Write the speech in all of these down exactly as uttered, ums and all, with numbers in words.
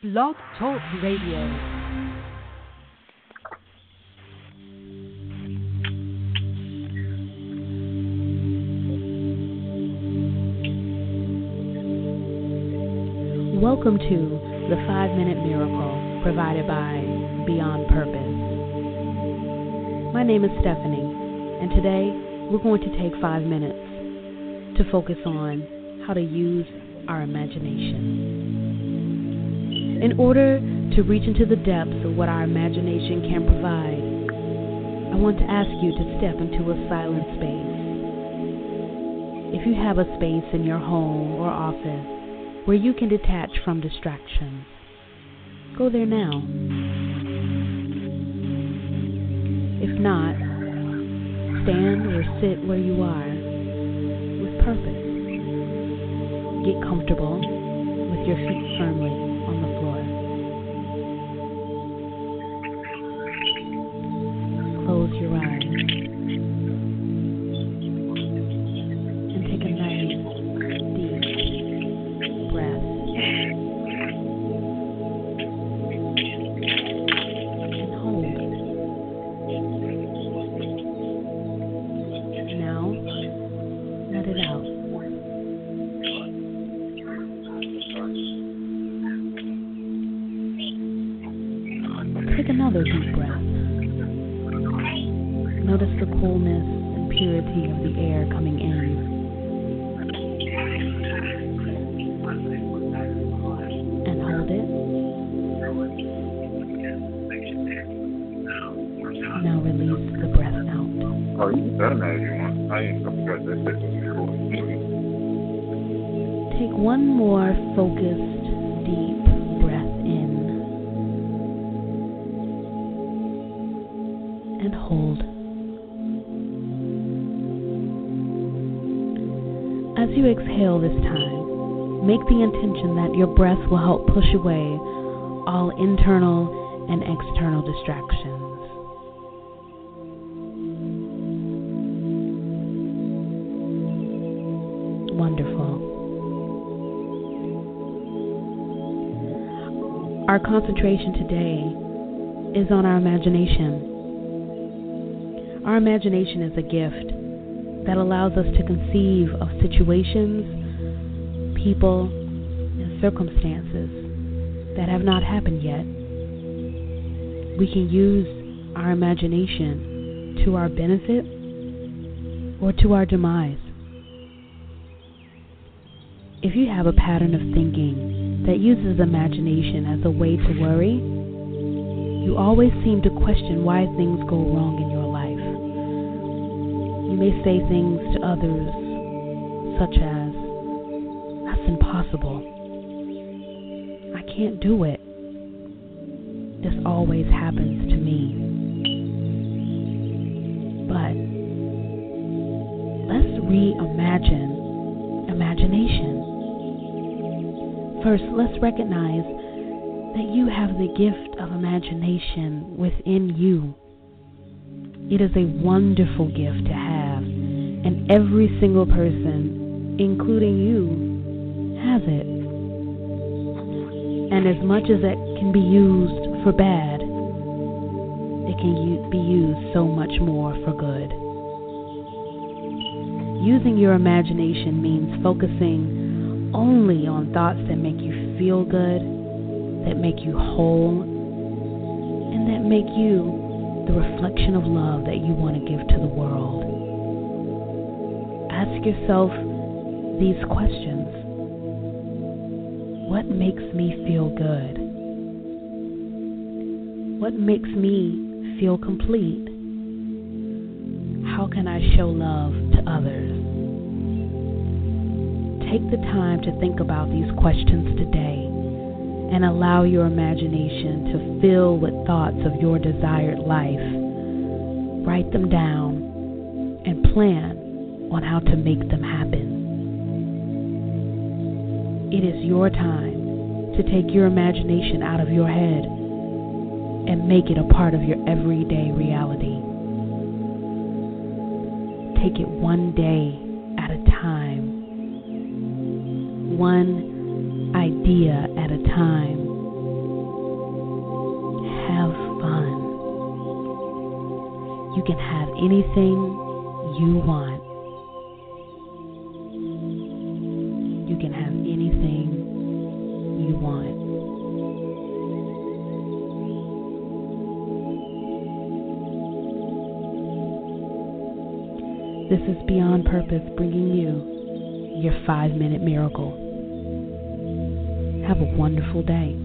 Blog Talk Radio. Welcome to the Five Minute Miracle provided by Beyond Purpose. My name is Stephanie, and today we're going to take five minutes to focus on how to use our imagination. In order to reach into the depths of what our imagination can provide, I want to ask you to step into a silent space. If you have a space in your home or office where you can detach from distractions, go there now. If not, stand or sit where you are with purpose. Get comfortable with your feet firmly on the floor. Close your eyes and take a nice, deep breath. And hold. Now, let it out. Take another deep breath. Notice the coolness and purity of the air coming in. And hold it. Now release the breath out. Oh, you can tell me if you want. I ain't forgot that shit was recording. Take one more focused, deep breath in. And hold. As you exhale this time, make the intention that your breath will help push away all internal and external distractions. Wonderful. Our concentration today is on our imagination. Our imagination is a gift that allows us to conceive of situations, people, and circumstances that have not happened yet. We can use our imagination to our benefit or to our demise. If you have a pattern of thinking that uses imagination as a way to worry, you always seem to question why things go wrong in your life. You may say things to others such as, "That's impossible. I can't do it. This always happens to me." But let's reimagine imagination. First, let's recognize that you have the gift of imagination within you. It is a wonderful gift to have, and every single person, including you, has it. And as much as it can be used for bad, it can u- be used so much more for good. Using your imagination means focusing only on thoughts that make you feel good, that make you whole, and that make you the reflection of love that you want to give to the world. Ask yourself these questions. What makes me feel good? What makes me feel complete? How can I show love to others? Take the time to think about these questions today and allow your imagination to fill with thoughts of your desired life. Write them down and plan on how to make them happen. It is your time to take your imagination out of your head and make it a part of your everyday reality. Take it one day at a time, one idea at a time, can have anything you want. You can have anything you want. This is Beyond Purpose, bringing you your five-minute miracle. Have a wonderful day.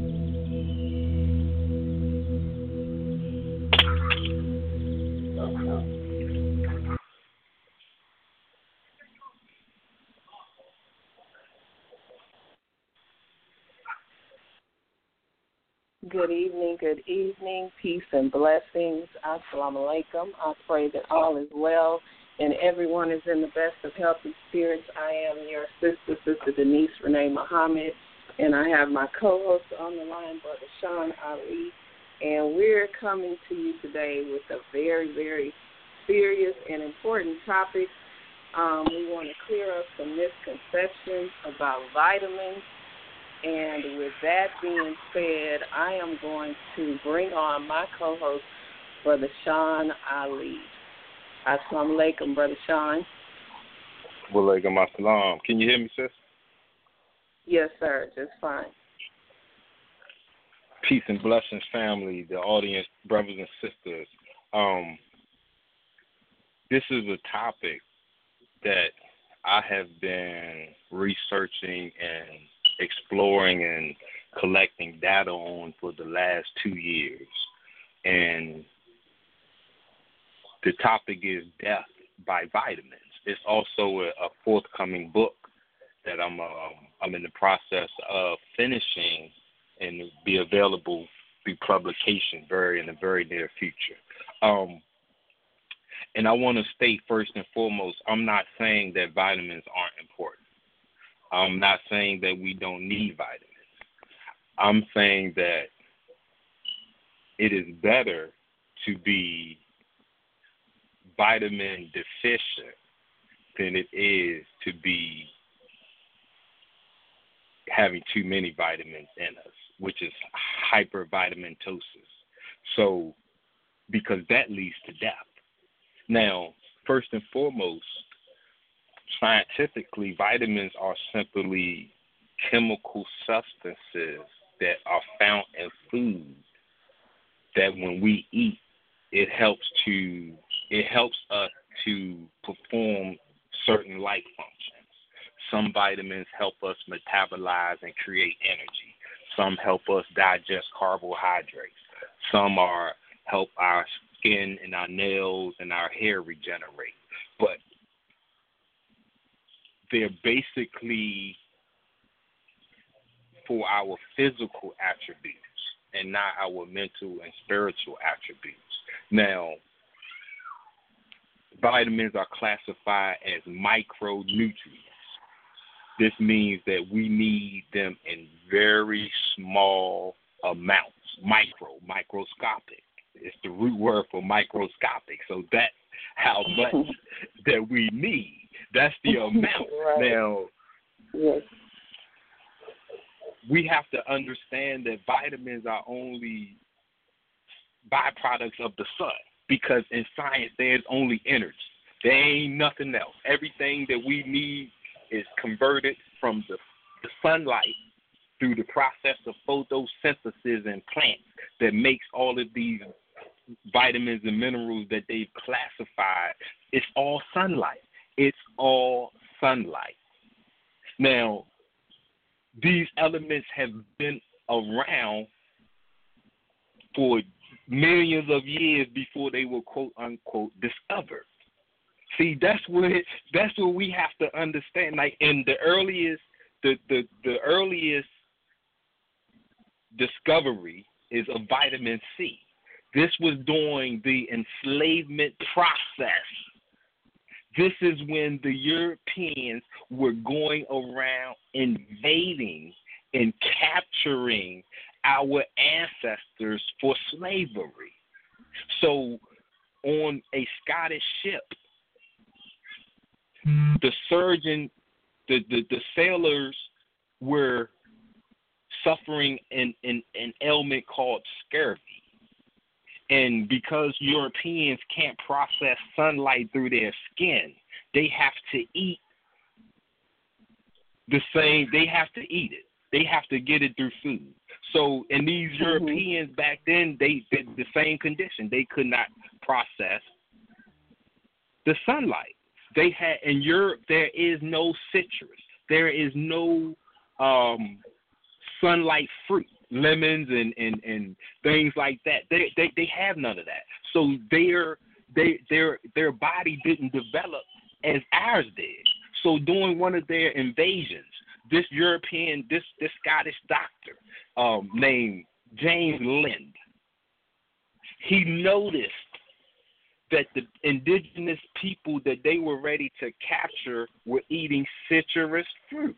Good evening, good evening, peace and blessings. Assalamu alaikum. I pray that all is well and everyone is in the best of healthy spirits. I am your sister, Sister Denise Renee Muhammad, and I have my co-host on the line, Brother Sean Ali, and we're coming to you today with a very, very serious and important topic. Um, we want to clear up some misconceptions about vitamins. And with that being said, I am going to bring on my co-host, Brother Sean Ali. Assalamu alaikum, Brother Sean. Wa alaikum assalam. Can you hear me, sis? Yes, sir. Just fine. Peace and blessings, family, the audience, brothers and sisters. Um, this is a topic that I have been researching and exploring and collecting data on for the last two years. And the topic is death by vitamins. It's also a, a forthcoming book that I'm um, I'm in the process of finishing and be available through publication very in the very near future. Um, and I want to state first and foremost, I'm not saying that vitamins aren't important. I'm not saying that we don't need vitamins. I'm saying that it is better to be vitamin deficient than it is to be having too many vitamins in us, which is hypervitaminosis. So, because that leads to death. Now, first and foremost, scientifically, vitamins are simply chemical substances that are found in food that when we eat, it helps to it helps us to perform certain life functions. Some vitamins help us metabolize and create energy. Some help us digest carbohydrates. Some are help our skin and our nails and our hair regenerate. But they're basically for our physical attributes and not our mental and spiritual attributes. Now, vitamins are classified as micronutrients. This means that we need them in very small amounts, micro, microscopic. It's the root word for microscopic. So that's how much that we need. That's the amount. Right. Now, yes. we have to understand that vitamins are only byproducts of the sun because in science there's only energy. There ain't nothing else. Everything that we need is converted from the, the sunlight through the process of photosynthesis in plants that makes all of these vitamins and minerals that they've classified. It's all sunlight. It's all sunlight. Now, these elements have been around for millions of years before they were quote unquote discovered. See, that's what it, that's what we have to understand. Like in the earliest, the, the, the earliest discovery is of vitamin C. This was during the enslavement process. This is when the Europeans were going around invading and capturing our ancestors for slavery. So on a Scottish ship, the surgeon, the, the, the sailors were suffering an, an, an ailment called scurvy. And because Europeans can't process sunlight through their skin, they have to eat the same, they have to eat it. They have to get it through food. So, and these mm-hmm. Europeans back then, they did the same condition. They could not process the sunlight. They had, in Europe, there is no citrus. There is no um, sunlight fruit, lemons and, and, and things like that. They, they they have none of that. So their they their their body didn't develop as ours did. So during one of their invasions, this European, this this Scottish doctor um, named James Lind, he noticed that the indigenous people that they were ready to capture were eating citrus fruit.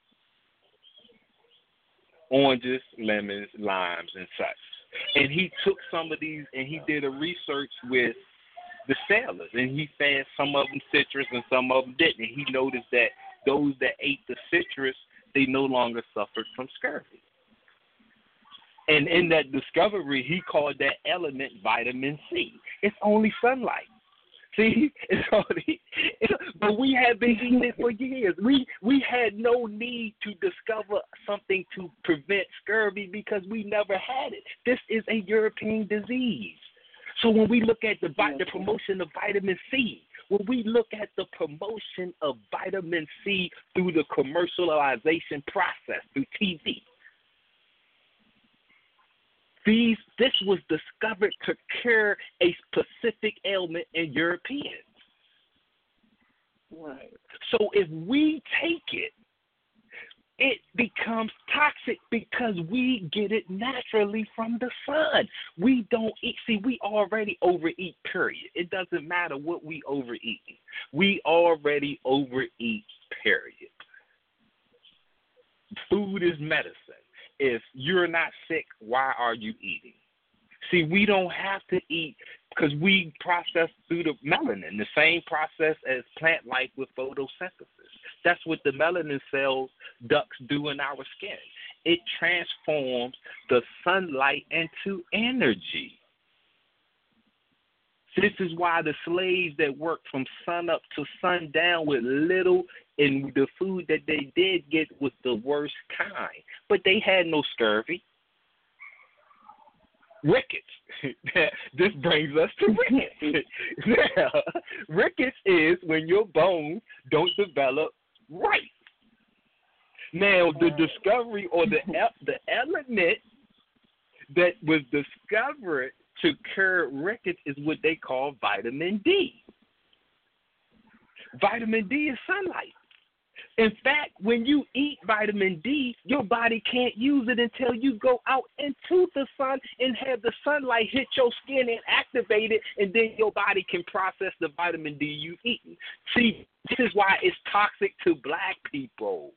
Oranges, lemons, limes, and such. And he took some of these and he did a research with the sailors, and he found some of them citrus and some of them didn't. And he noticed that those that ate the citrus, they no longer suffered from scurvy. And in that discovery, he called that element vitamin C. It's only sunlight. See, it's only, it's, but we have been eating it for years. We we had no need to discover something to prevent scurvy because we never had it. This is a European disease. So when we look at the, the promotion of vitamin C, when we look at the promotion of vitamin C through the commercialization process, through T V, These, this was discovered to cure a specific ailment in Europeans. Right. So if we take it, it becomes toxic because we get it naturally from the sun. We don't eat. See, we already overeat, period. It doesn't matter what we overeat. We already overeat, period. Food is medicine. If you're not sick, why are you eating? See, we don't have to eat because we process through the melanin, the same process as plant life with photosynthesis. That's what the melanin cells, ducts, do in our skin. It transforms the sunlight into energy. This is why the slaves that worked from sun up to sundown with little, and the food that they did get was the worst kind. But they had no scurvy. Rickets. This brings us to rickets. Now, rickets is when your bones don't develop right. Now, the discovery or the the element that was discovered to cure rickets is what they call vitamin D. Vitamin D is sunlight. In fact, when you eat vitamin D, your body can't use it until you go out into the sun and have the sunlight hit your skin and activate it, and then your body can process the vitamin D you've eaten. See, this is why it's toxic to black people.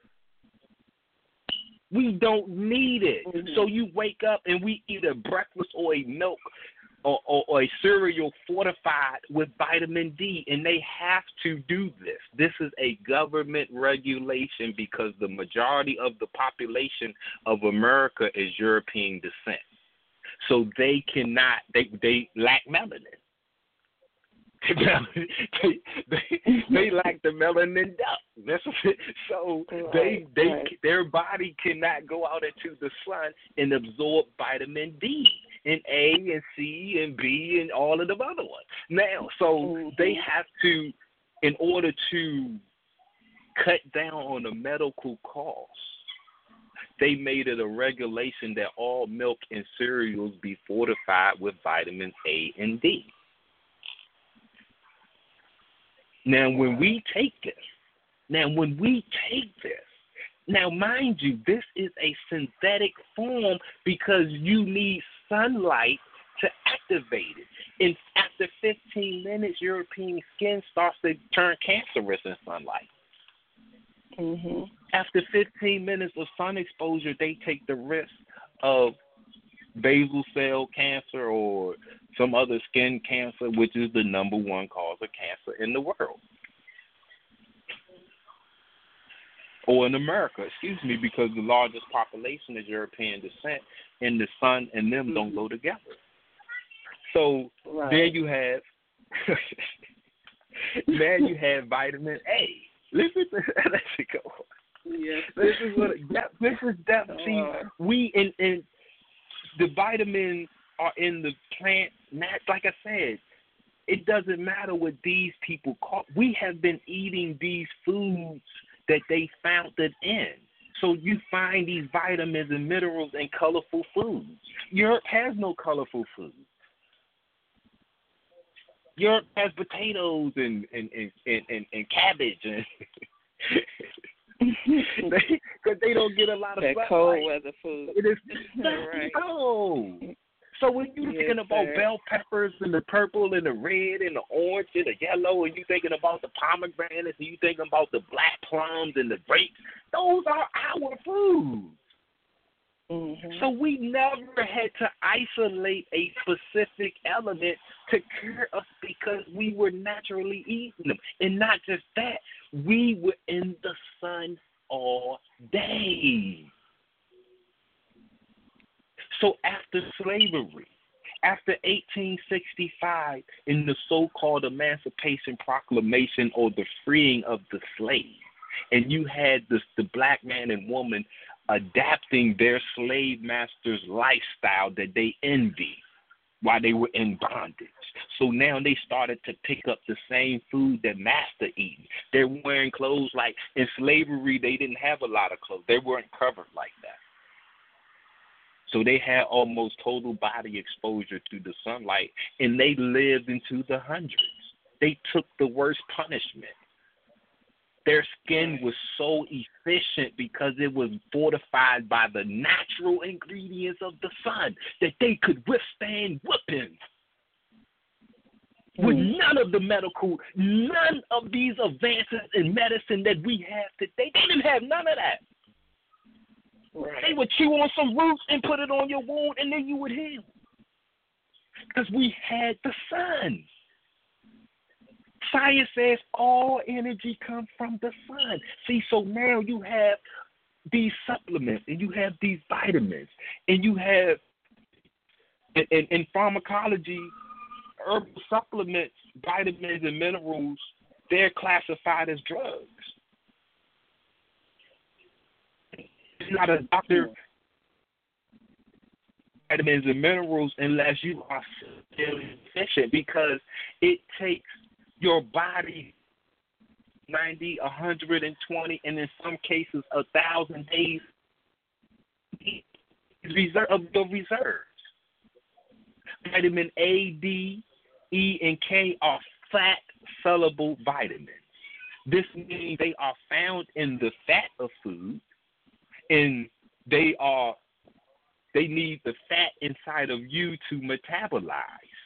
We don't need it. Mm-hmm. So you wake up and we eat a breakfast or a milk or, or, or a cereal fortified with vitamin D, and they have to do this. This is a government regulation because the majority of the population of America is European descent. So they cannot, they, they lack melanin. they, they, they lack the melanin duct. That's it. So right, they they right. their body cannot go out into the sun and absorb vitamin D and A and C and B and all of the other ones. Now, so mm-hmm. they have to, in order to cut down on the medical costs, they made it a regulation that all milk and cereals be fortified with vitamins A and D. Now, when we take this, now when we take this, now mind you, this is a synthetic form because you need sunlight to activate it. And after fifteen minutes, European skin starts to turn cancerous in sunlight. Mm-hmm. After fifteen minutes of sun exposure, they take the risk of basal cell cancer or some other skin cancer, which is the number one cause of cancer in the world. Or in America, excuse me, because the largest population is European descent, and the sun and them don't go together. So right. there you have there you have vitamin A. Listen to let it go. Yes. This is what this is depth. See, we in, in the vitamins are in the plant. Like I said, it doesn't matter what these people call. We have been eating these foods that they found it in. So you find these vitamins and minerals in colorful foods. Europe has no colorful food. Europe has potatoes and and, and, and, and, and cabbage and because they, they don't get a lot of that sunlight. cold weather food. It is right. no. So when you're yes, thinking about sir. bell peppers and the purple and the red and the orange and the yellow, and you're thinking about the pomegranates and you're thinking about the black plums and the grapes, those are our foods. Mm-hmm. So we never had to isolate a specific element to cure us because we were naturally eating them. And not just that, we were in the sun all day. So after slavery, after eighteen sixty-five, in the so-called Emancipation Proclamation or the freeing of the slave, and you had this, the black man and woman adapting their slave master's lifestyle that they envied while they were in bondage. So now they started to pick up the same food that master eating. They're wearing clothes like in slavery, they didn't have a lot of clothes. They weren't covered like that. So they had almost total body exposure to the sunlight, and they lived into the hundreds. They took the worst punishment. Their skin was so efficient because it was fortified by the natural ingredients of the sun that they could withstand whippings. With none of the medical, none of these advances in medicine that we have today, they didn't have none of that. Right. They would chew on some roots and put it on your wound, and then you would heal. Because we had the sun. Science says all energy comes from the sun. See, so now you have these supplements, and you have these vitamins, and you have, in, in, in pharmacology, herbal supplements, vitamins, and minerals, they're classified as drugs. It's not a doctor vitamins and minerals unless you are still efficient, because it takes your body ninety, one hundred twenty, and in some cases a thousand days reserve of the reserves. Vitamin A, D, E, and K are fat soluble vitamins. This means they are found in the fat of food, and they are they need the fat inside of you to metabolize.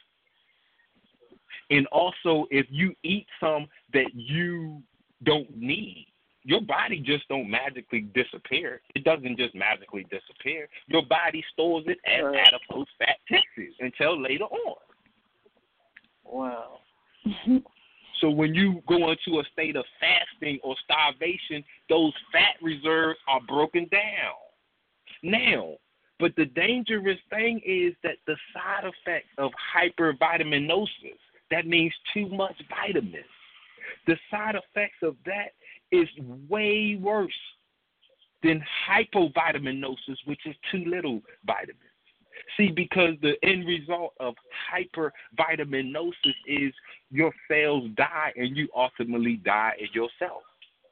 And also, if you eat some that you don't need, your body just don't magically disappear. It doesn't just magically disappear. Your body stores it as right. adipose fat tissues until later on. Wow. So when you go into a state of fasting or starvation, those fat reserves are broken down. Now, but the dangerous thing is that the side effect of hypervitaminosis, that means too much vitamins, the side effects of that is way worse than hypovitaminosis, which is too little vitamins. See, because the end result of hypervitaminosis is your cells die and you ultimately die in yourself.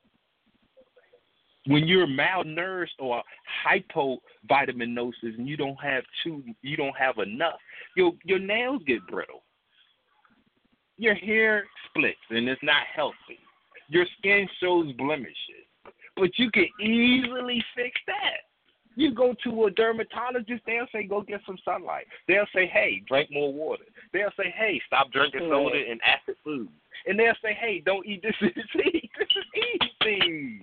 When you're malnourished or hypovitaminosis and you don't have too, you don't have enough, your your nails get brittle. Your hair splits and it's not healthy. Your skin shows blemishes. But you can easily fix that. You go to a dermatologist, they'll say, go get some sunlight. They'll say, hey, drink more water. They'll say, hey, stop drinking soda and acid food. And they'll say, hey, don't eat this. This is easy.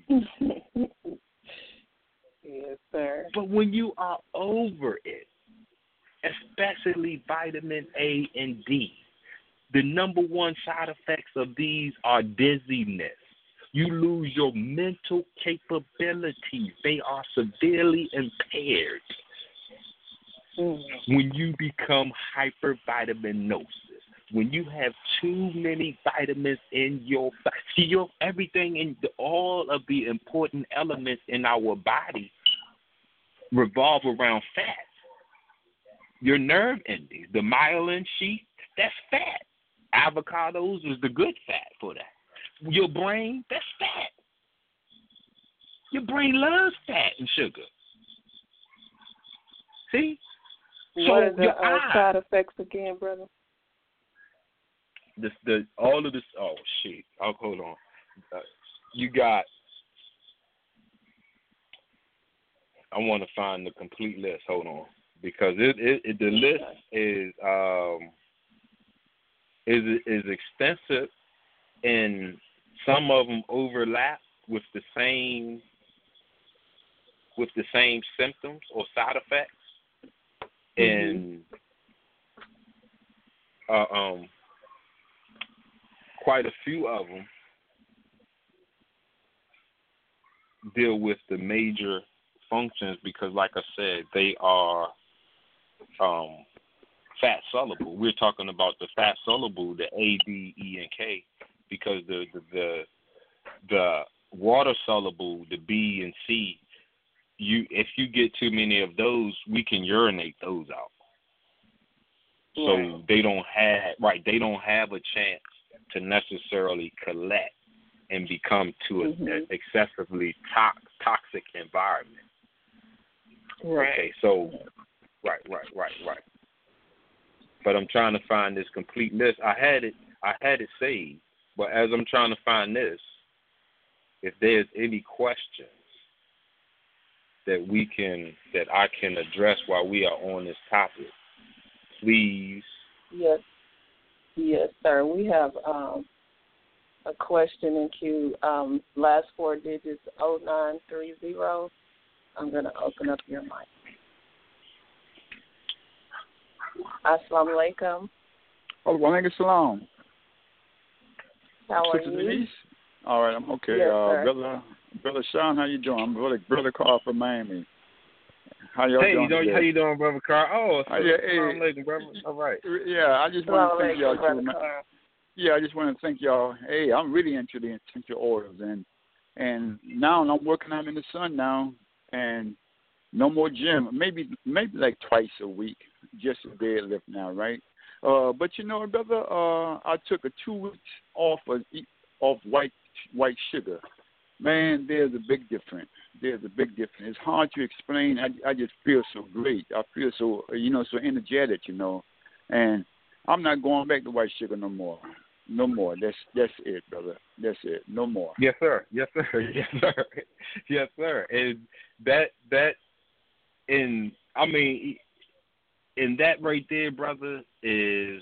Yes, sir. But when you are over it, especially vitamin A and D, the number one side effects of these are dizziness. You lose your mental capabilities. They are severely impaired. Mm-hmm. When you become hypervitaminosis, when you have too many vitamins in your body, see your everything in the, all of the important elements in our body revolve around fat. Your nerve endings, the myelin sheath, that's fat. Avocados is the good fat for that. Your brain, that's fat. Your brain loves fat and sugar. See? What so are the your uh, eye, side effects again, brother? This, the all of this. Oh shit! Oh, hold on. Uh, you got. I want to find the complete list. Hold on, because it, it, it the list is um is is extensive, and some of them overlap with the same with the same symptoms or side effects, and uh, um. quite a few of them deal with the major functions because, like I said, they are um, fat soluble. We're talking about the fat soluble, the A, B, E, and K, because the the the, the water soluble, the B and C, you if you get too many of those, we can urinate those out. So right. they don't have right. They don't have a chance to necessarily collect and become to mm-hmm. an excessively to- toxic environment. Right. Okay, so right, right, right, right. But I'm trying to find this complete list. I had it, I had it saved, but as I'm trying to find this, if there's any questions that we can, that I can address while we are on this topic, please. Yes. Yes, sir. We have um, a question in queue. Um, last four digits, oh nine three zero. I'm going to open up your mic. Assalamu alaikum. Oh, wa alaikum salam. How are Sister you? Denise? All right, I'm okay. Yes, uh, sir. brother, brother Sean, how you doing? I'm brother, brother Carl from Miami. How y'all hey, doing? Hey, today? how you doing, brother Carl? Oh, Uh, yeah, hey. Assalamu alaikum, brother. All right. Yeah, I just want to thank y'all too, man. Carl. Yeah, I just want to thank y'all. Hey, I'm really into the essential oils, and and now I'm working out in the sun now, and no more gym. Maybe maybe like twice a week, just a deadlift now, right? Uh, but you know, brother, uh, I took a two weeks off of off white white sugar. Man, there's a big difference. There's a big difference. It's hard to explain. I, I just feel so great. I feel so, you know, so energetic, you know. And I'm not going back to white sugar no more. No more. That's that's it, brother. That's it. No more. Yes, sir. Yes, sir. Yes, sir. Yes, sir. And that that, and I mean, and that right there, brother, is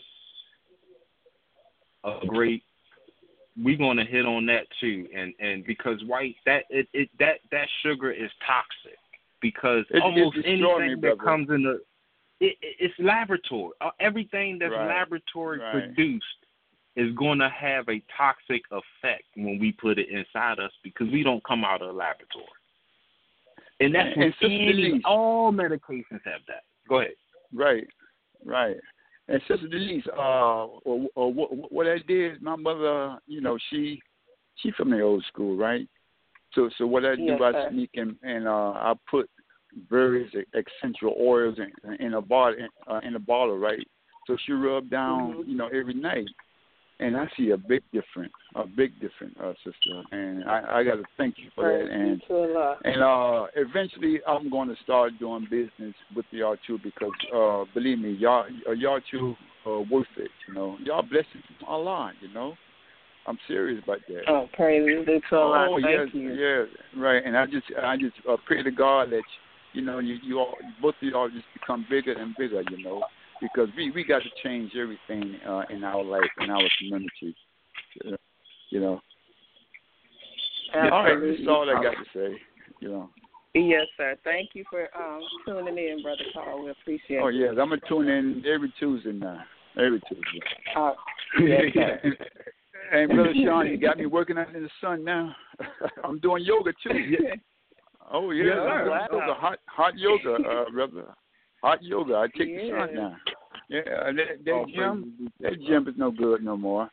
a great. We're gonna hit on that too, and and because white that it, it that that sugar is toxic because It, almost it anything me, that brother. comes in the it, it, it's laboratory. Uh, everything that's Right. laboratory Right. produced is going to have a toxic effect when we put it inside us because we don't come out of the laboratory. And that's And- what and Sister any, Denise. all medications have that. Go ahead. Right, right. And Sister Denise, uh, or, or what, what I did, my mother, you know, she, she from the old school, right? So, so what I do, Yes, I sir. sneak in, and uh, I put various essential oils in, in a bottle, uh, in a bottle, right? So she rub down, Mhm. you know, every night, and I see a big difference, a big difference, uh, sister. And I, I got to thank you for Praise that. And be to Allah. and uh, eventually, I'm going to start doing business with y'all too because, uh, believe me, y'all, uh, y'all too uh, worth it. You know, y'all blessings from Allah. You know, I'm serious about that. Oh, praise be to Allah. Oh Thank yes, you. yes, right. And I just, I just uh, pray to God that you know, you, you all, both of y'all just become bigger and bigger. You know, because we, we got to change everything uh, in our life, in our community. Uh, you know. All right, Absolutely. that's all I got to say. You know. Yes, sir. Thank you for um, tuning in, Brother Carl. We appreciate Oh it. yes, I'm gonna tune in every Tuesday now. Every Tuesday. Uh, yes, sir. and, and brother Sean, you got me working out in the sun now. I'm doing yoga too. Oh yeah, Yes, I'm sir. doing yoga, hot hot yoga, uh, brother. hot yoga. I take Yeah. the sun now. Yeah, that, that Oh, gym, that gym is no good no more.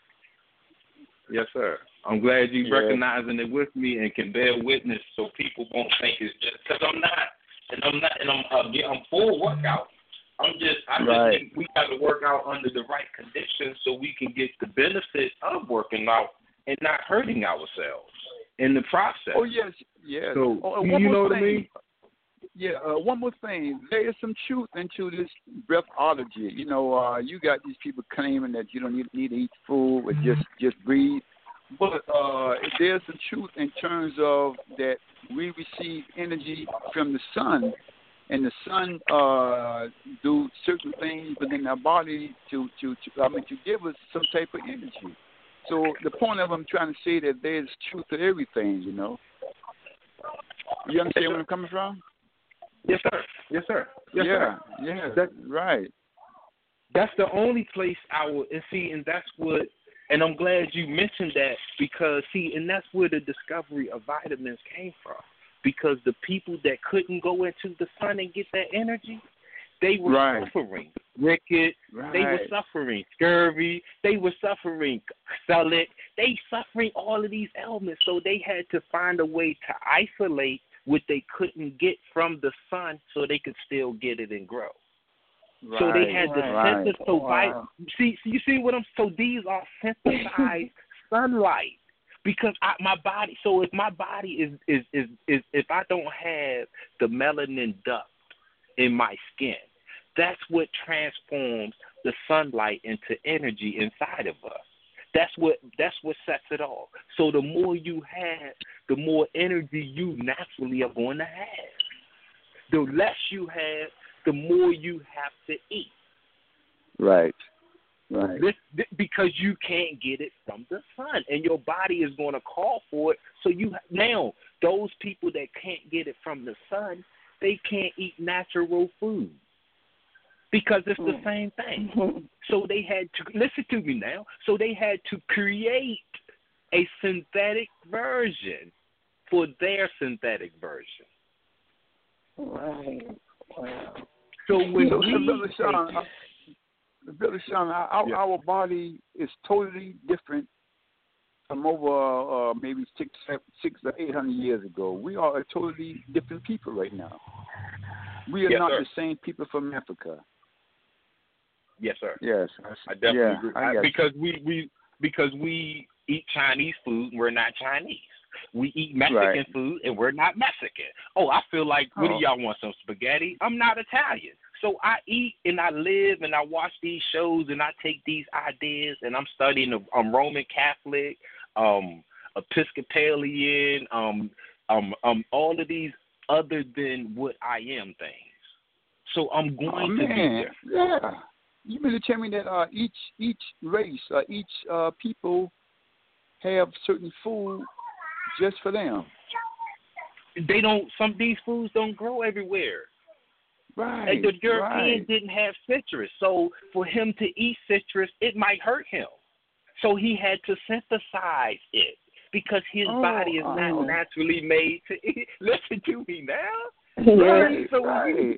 Yes, sir. I'm glad you Yeah. recognizing it with me and can bear witness, so people won't think it's just because I'm not, and I'm not, and I'm uh, yeah, I'm full workout. I'm just, I Right. just, we got to work out under the right conditions so we can get the benefit of working out and not hurting ourselves in the process. Oh yes, yes. So oh, and you one know more what I thing. mean? Yeah, uh, one more thing. There is some truth into this breathology. You know, uh, you got these people claiming that you don't need, need to eat food, but just just breathe. But uh, there's some truth in terms of that we receive energy from the sun, and the sun uh, do certain things within our body to, to, to I mean to give us some type of energy. So the point of I'm trying to say that there's truth to everything. You know. You understand where I'm coming from? Yes, sir. Yes, sir. Yes, yeah, sir. yeah, That, right. That's the only place I will, and see, and that's what, and I'm glad you mentioned that because, see, and that's where the discovery of vitamins came from. Because the people that couldn't go into the sun and get that energy, they were Right. suffering rickets, Right. they were suffering scurvy, they were suffering celiac, they suffering all of these ailments. So they had to find a way to isolate what they couldn't get from the sun so they could still get it and grow. Right. So they had to right. synthesize. So Wow. see, see, you see what I'm. So these are synthesized sunlight because I, my body. So if my body is, is is is if I don't have the melanin duct in my skin, that's what transforms the sunlight into energy inside of us. That's what that's what sets it off. So the more you have, the more energy you naturally are going to have. The less you have, the more you have to eat. Right. Right. This, this because you can't get it from the sun, and your body is going to call for it. So you now those people that can't get it from the sun, they can't eat natural food because it's the same thing. So they had to listen to me now. So they had to create a synthetic version for their synthetic version. Right. Wow. So when So, we so Brother Sean, uh, Brother Sean, our, Yeah. our body is totally different from over uh, maybe six, seven, six or eight hundred years ago. We are a totally different people right now. We are Yes, not sir. the same people from Africa. yes, sir. Yes, I definitely yeah, agree. I I- got because we, we because we eat Chinese food and we're not Chinese. We eat Mexican Right. food and we're not Mexican. Oh, I feel like, what Oh. do y'all want, some spaghetti? I'm not Italian. So I eat and I live and I watch these shows and I take these ideas and I'm studying, I'm Roman Catholic, um, Episcopalian, um, um, um, all of these other than what I am things. So I'm going Oh, to be man. different. Yeah. You mean to tell me that uh, each each race, uh, each uh, people have certain food just for them? They don't. Some of these foods don't grow everywhere. Right. And the European right. didn't have citrus, so for him to eat citrus, it might hurt him. So he had to synthesize it because his Oh, body is not oh. naturally made to eat. Listen to me now. Right, So right.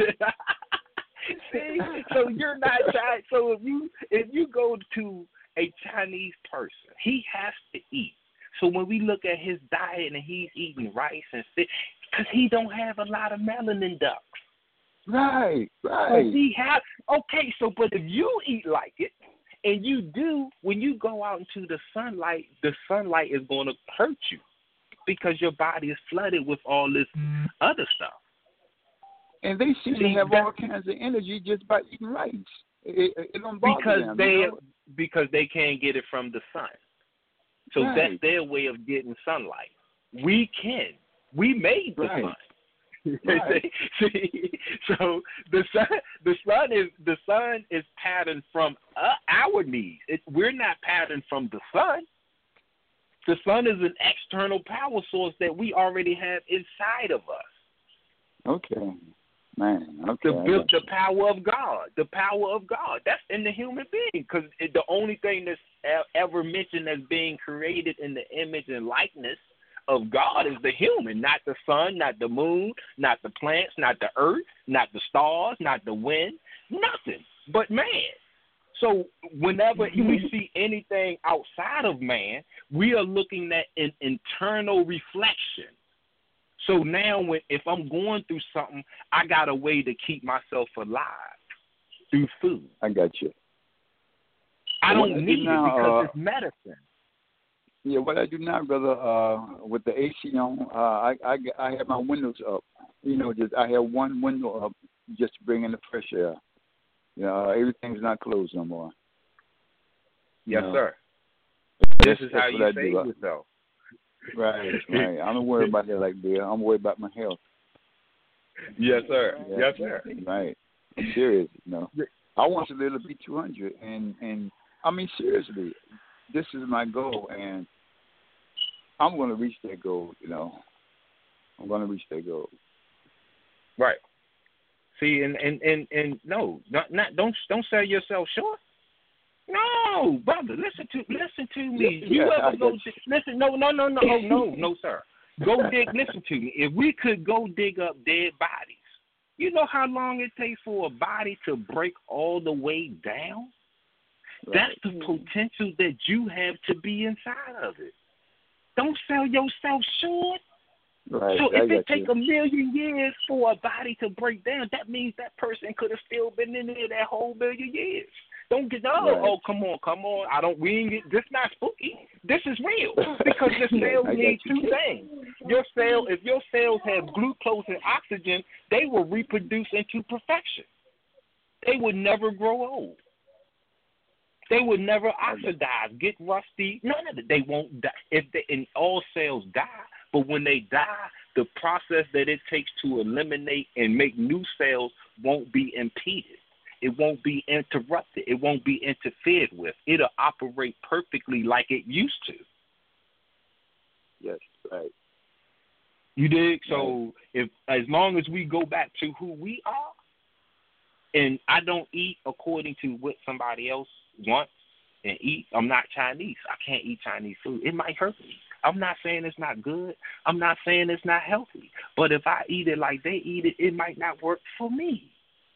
see, so you're not Chinese. So if you if you go to a Chinese person, he has to eat. So when we look at his diet and he's eating rice and fish, because he don't have a lot of melanin ducts. Right, So right. he have okay. So but if you eat like it, and you do, when you go out into the sunlight, the sunlight is going to hurt you because your body is flooded with all this other stuff. And they seem to See, have that- all kinds of energy just by eating rice. It, it, it don't bother Because them. they you know? because they can't get it from the sun. So Right. that's their way of getting sunlight. We can. We made the Right. sun. Right. See, so the sun, the sun is the sun is patterned from uh, our needs. It, we're not patterned from the sun. The sun is an external power source that we already have inside of us. Okay. Man, okay. The I built got the you. power of God, the power of God. That's in the human being, because the only thing that's e- ever mentioned as being created in the image and likeness of God is the human, not the sun, not the moon, not the plants, not the earth, not the stars, not the wind, nothing but man. So whenever we see anything outside of man, we are looking at an internal reflection. So now when if I'm going through something, I got a way to keep myself alive through food. I got you. I What don't I do need now, it because uh, it's medicine. Yeah, what I do now, brother, uh, with the A C on, uh, I, I I have my windows up. You know, just I have one window up just to bring in the fresh air. You know, everything's not closed no more. Yes, you know? sir. This is how you save yourself. Right, right. I don't worry about that like that. I'm worried about my health. Yes, sir. Yeah. Yes, sir. Right. I'm serious, you know. I want to live to be two hundred, and and I mean seriously, this is my goal, and I'm going to reach that goal. You know, I'm going to reach that goal. Right. See, and and and, and no, not, not don't don't sell yourself short. No, brother, listen to listen to me. Yeah, You yeah, ever go dig, listen? No, no, no, no, oh, no, no, sir. Go dig. Listen to me. If we could go dig up dead bodies, you know how long it takes for a body to break all the way down? Right. That's the potential that you have to be inside of it. Don't sell yourself short. Right. So I if it take you. a million years for a body to break down, that means that person could have still been in there that whole million years. Don't get no. Right. Oh, come on, come on. I don't. We ain't get this. Not spooky. This is real because your cells I need got you. two things. Your cell, if your cells have glucose and oxygen, they will reproduce into perfection. They would never grow old. They would never oxidize, get rusty. None of it. They won't die. If they, and all cells die, but when they die, the process that it takes to eliminate and make new cells won't be impeded. It won't be interrupted. It won't be interfered with. It'll operate perfectly like it used to. Yes, right. You dig? So if as long as we go back to who we are, and I don't eat according to what somebody else wants and eat, I'm not Chinese. I can't eat Chinese food. It might hurt me. I'm not saying it's not good. I'm not saying it's not healthy. But if I eat it like they eat it, it might not work for me.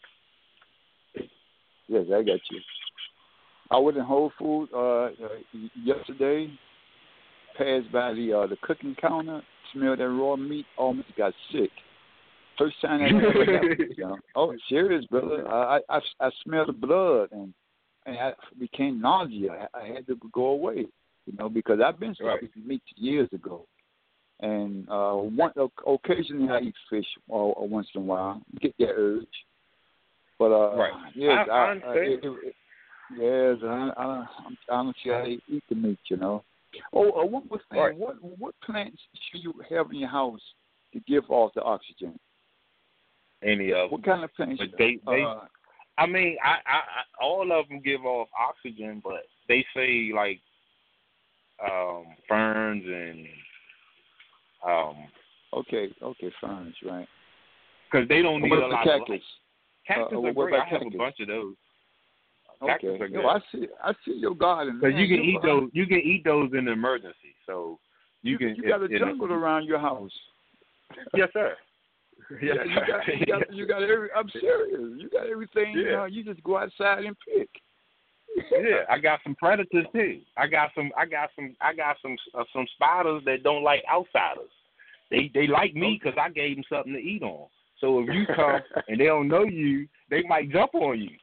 Yes, I got you. I was in Whole Foods uh, uh, yesterday, passed by the uh, the cooking counter, smelled that raw meat, almost got sick. First time that ever happened. You know? Oh, serious, brother. I, I I smelled the blood and and I became nausea. I, I had to go away, you know, because I've been starting right. meat years ago. And uh, one occasionally I eat fish or, or once in a while, get that urge. But uh, right. yes, I, I, I I, understand. it, it, yes, I, I, I don't see how they eat the meat, you know. Oh, uh, one more thing. Right. What what plants should you have in your house to give off the oxygen? Any of what them. kind of plants? But they, they uh, I mean, I, I, I, all of them give off oxygen, but they say like um, ferns and um. Okay, okay, ferns, right? Because they don't need what a about lot the of cactus? light. Cactus uh, are what great. about I have cactus? a bunch of those. Okay, Cactus are good. Yo, I see. I see your garden. Because you can your eat garden. those. You can eat those in an emergency. So you, you can. You got if, a jungle if, around your house. Yes, sir. Yes, yeah, you got, you got, you got every. I'm serious. You got everything. Yeah. You know, you just go outside and pick. Yeah, I got some predators too. I got some. I got some. I got some. Uh, some spiders that don't like outsiders. They they like me because I gave them something to eat on. So if you come and they don't know you, they might jump on you.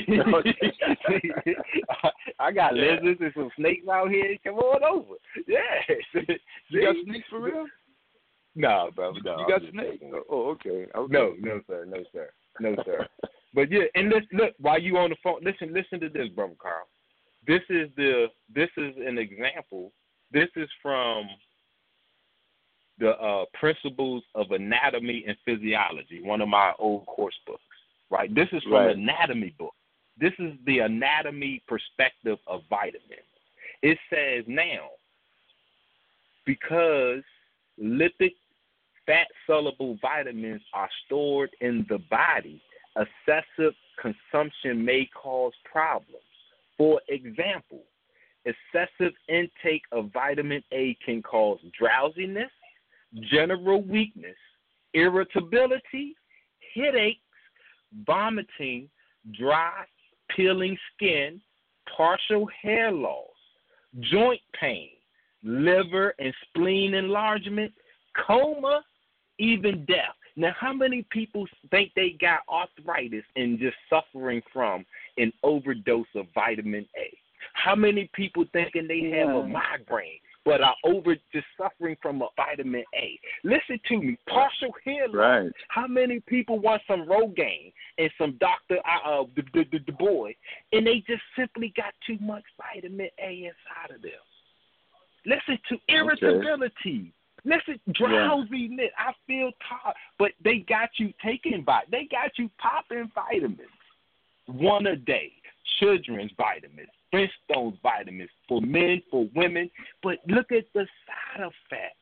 I got yeah. lizards and some snakes out here. Come on over. Yeah. You got snakes for real? No, brother. No. You got snakes? Oh, okay. okay. No, no, sir. No, sir. No, sir. But yeah, and this, look, while you on the phone, listen, listen to this, brother Carl. This is the. This is an example. This is from the uh, Principles of Anatomy and Physiology, one of my old course books, right? This is from right. an anatomy book. This is the anatomy perspective of vitamins. It says now, because lipid fat-soluble vitamins are stored in the body, excessive consumption may cause problems. For example, excessive intake of vitamin A can cause drowsiness, general weakness, irritability, headaches, vomiting, dry, peeling skin, partial hair loss, joint pain, liver and spleen enlargement, coma, even death. Now, how many people think they got arthritis and just suffering from an overdose of vitamin A? How many people thinking they have yeah. a migraine but are over just suffering from a vitamin A? Listen to me, partial hair loss. Right. How many people want some Rogaine and some Doctor Uh, the, the, the, the boy, and they just simply got too much vitamin A inside of them? Listen to irritability. Okay. Listen, drowsiness. Yeah. I feel tired, but they got you taking vit. They got you popping vitamins, one a day. Children's vitamins, Flintstones vitamins for men, for women. But look at the side effects,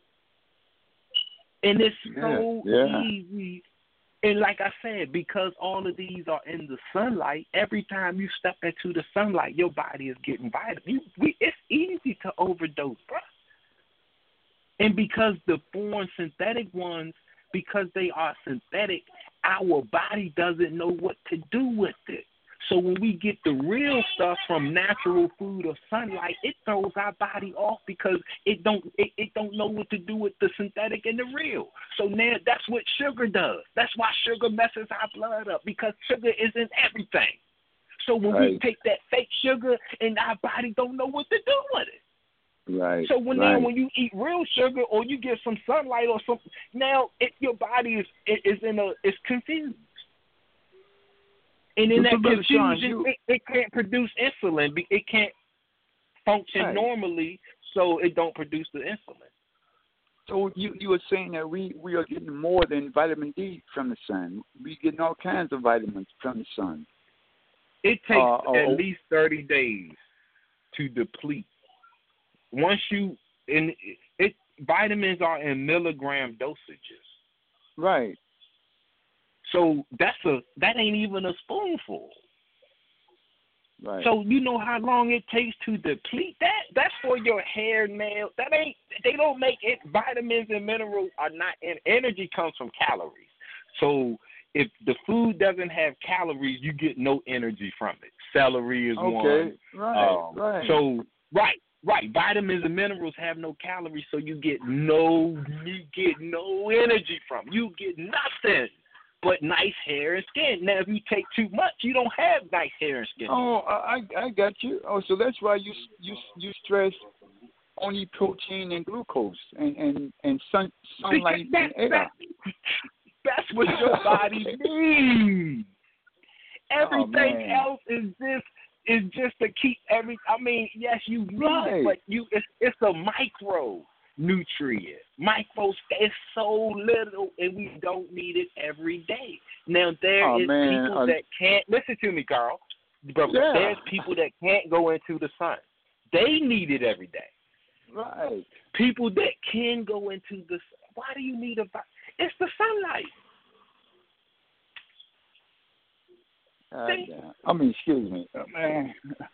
and it's so yeah, yeah. easy. And like I said, because all of these are in the sunlight, every time you step into the sunlight, your body is getting vitamins. You, we, it's easy to overdose, bro. And because the foreign synthetic ones, because they are synthetic, our body doesn't know what to do with it. So when we get the real stuff from natural food or sunlight, it throws our body off because it don't it, it don't know what to do with the synthetic and the real. So now that's what sugar does. That's why sugar messes our blood up, because sugar is in everything. So when right. we take that fake sugar and our body don't know what to do with it. Right. So when right. now when you eat real sugar or you get some sunlight or something, now it, your body is is in a is confused. And in that confusion, you, it, it can't produce insulin. It can't function right. normally, so it don't produce the insulin. So you you were saying that we, we are getting more than vitamin D from the sun. We're getting all kinds of vitamins from the sun. It takes uh, at uh, least thirty days to deplete. Once you in it, vitamins are in milligram dosages. Right. So that's a that ain't even a spoonful. Right. So you know how long it takes to deplete that? That's for your hair, nail. That ain't. They don't make it. Vitamins and minerals are not. And energy comes from calories. So if the food doesn't have calories, you get no energy from it. Celery is okay. one. Okay. Right. Um, right. So right. Right, vitamins and minerals have no calories, so you get no, you get no energy from. You get nothing but nice hair and skin. Now, if you take too much, you don't have nice hair and skin. Oh, I I got you. Oh, so that's why you you you stress only protein and glucose and and and sun sunlight that, and air. That, that's what your body needs. Everything oh, else is just. Is just to keep every. I mean, yes, you need right. it, but you it's it's a micro nutrient. Micro, it's so little, and we don't need it every day. Now there oh, is man. people uh, that can't listen to me, Carl. But yeah. there's people that can't go into the sun. They need it every day. Right. People that can go into the. Why do you need a? It's the sunlight. Uh, yeah. I mean, excuse me, oh, man.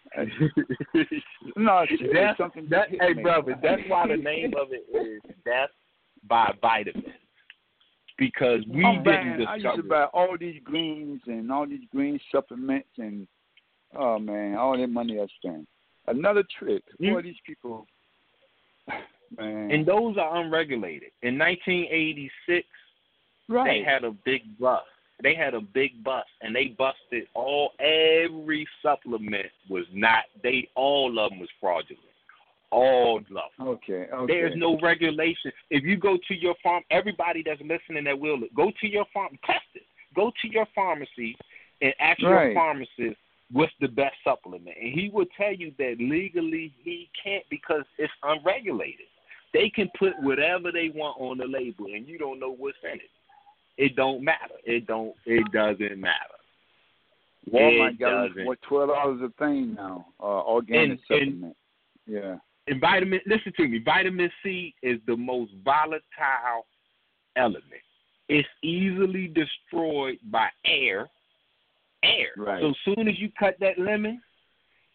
no, that's something. That, hey, me. brother, that's why the name of it is Death by Vitamins, because we I'm didn't buying, discover. I used to buy all these greens and all these green supplements, and oh man, all that money I spent. Another trick. Mm-hmm. Boy, these people, man. And those are unregulated. In nineteen eighty-six, right. they had a big bust. They had a big bust, and they busted all. Every supplement was not. They all of them was fraudulent. All of them. Okay. Okay. There's no regulation. If you go to your farm, everybody that's listening that will go to your farm, test it. Go to your pharmacy and ask right. your pharmacist what's the best supplement, and he will tell you that legally he can't because it's unregulated. They can put whatever they want on the label, and you don't know what's in it. It don't matter. It don't. It doesn't matter. Walmart it got doesn't. what twelve dollars a thing now. Uh, organic and, supplement. And, yeah. And vitamin. Listen to me. Vitamin C is the most volatile element. It's easily destroyed by air. Air. Right. So as soon as you cut that lemon,